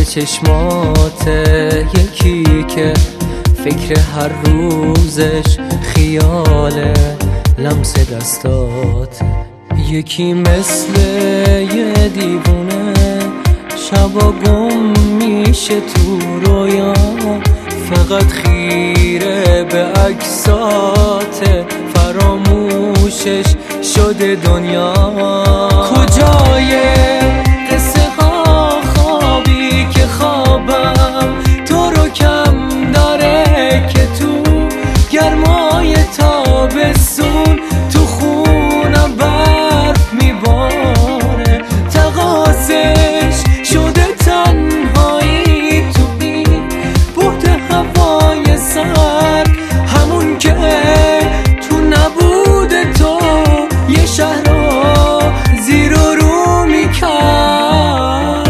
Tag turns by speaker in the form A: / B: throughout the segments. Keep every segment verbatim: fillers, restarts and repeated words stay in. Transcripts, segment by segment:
A: چشمات، یکی که فکر هر روزش خیال لمس دستات، یکی مثل یه دیوونه شبا گم میشه تو رویا، فقط خیره به عکسات، فراموشش شده دنیا. کجای قصه ها خوابی که خوابم تو رو کم داره، که تو گرمای تابستون تو خونم برف میباره، تقاصش شده تنهایی تو این بحت هوای سرد، همون که تو نبود تو یه شهر رو زیر و رو میکرد.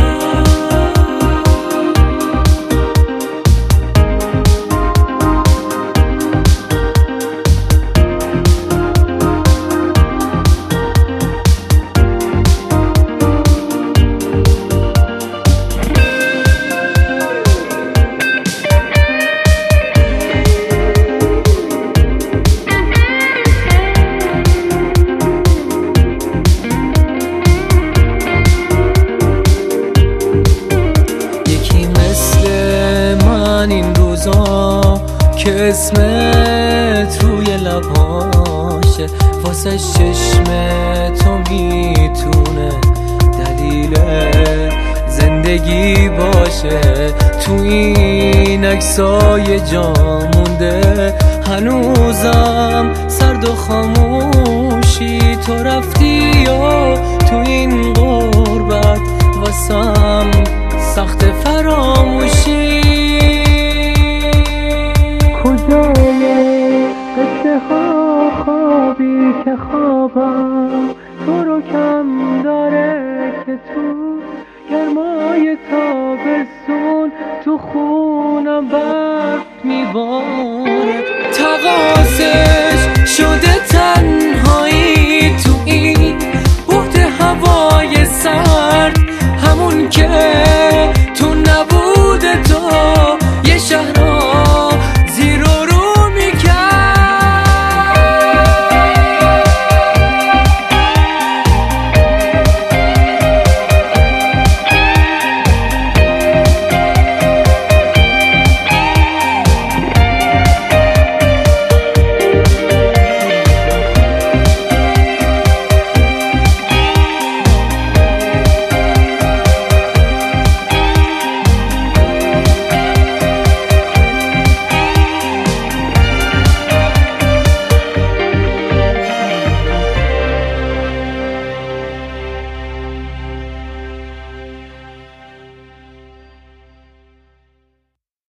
A: این روزا که اسمت روی لبهاشه، واسه چشم تو میتونه دلیل زندگی باشه، تو این عکسای جا مونده هنوزم سرد و خاموشی، تو رفتی و تو این غربت واسم سخت فراموشی. کجای قصه ها خوابی که خوابم تو رو کم داره، که تو گرمای تابستون تو خونم برف میباره، تقاصش شده تنهایی تو این بحت هوای سرد، همون که